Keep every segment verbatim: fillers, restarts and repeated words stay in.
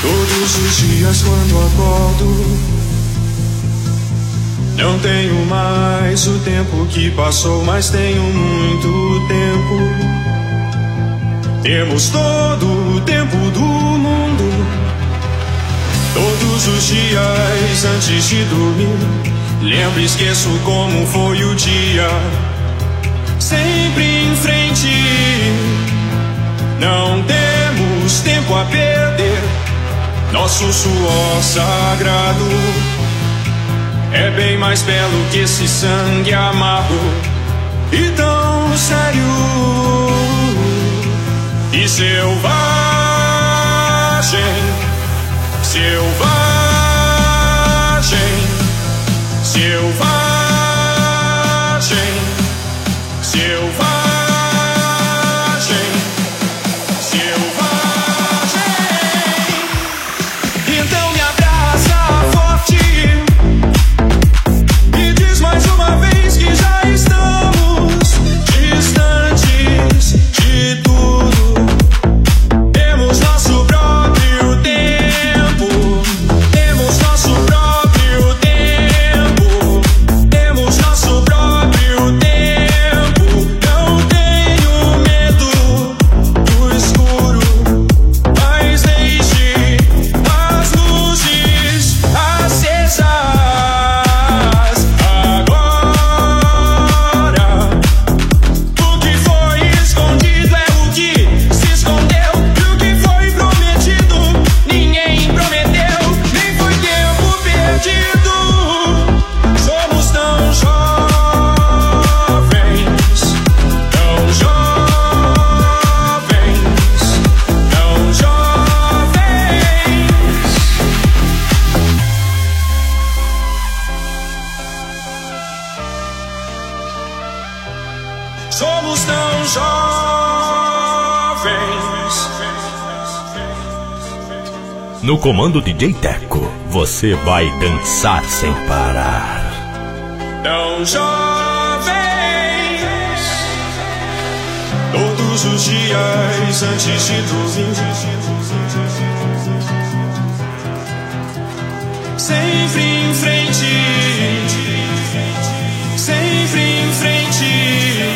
Todos os dias quando acordo, não tenho mais o tempo que passou, mas tenho muito tempo. Temos todo o tempo do mundo. Todos os dias antes de dormir, lembro e esqueço como foi o dia. Sempre em frente, não temos tempo a perder. Nosso suor sagrado é bem mais belo que esse sangue amargo e tão sério e selvagem, selvagem, selvagem, selvagem. Somos tão jovens. No comando D J Teco, você vai dançar sem parar. Tão jovens. Todos os dias antes de dormir, sempre em frente, sempre em frente.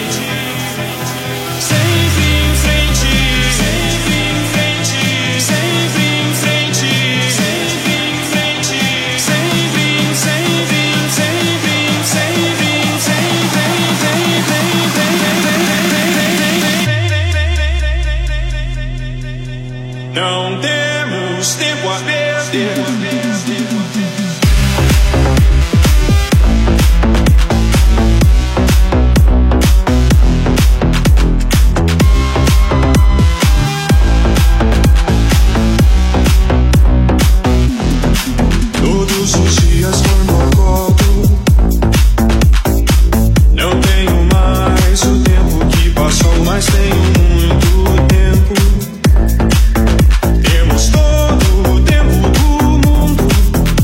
Não temos tempo a perder. Todos os dias quando acordo, não tenho mais o tempo que passou, mas tenho muito tempo. Temos todo o tempo do mundo.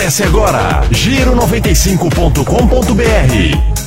Acesse agora giro noventa e cinco ponto com ponto br.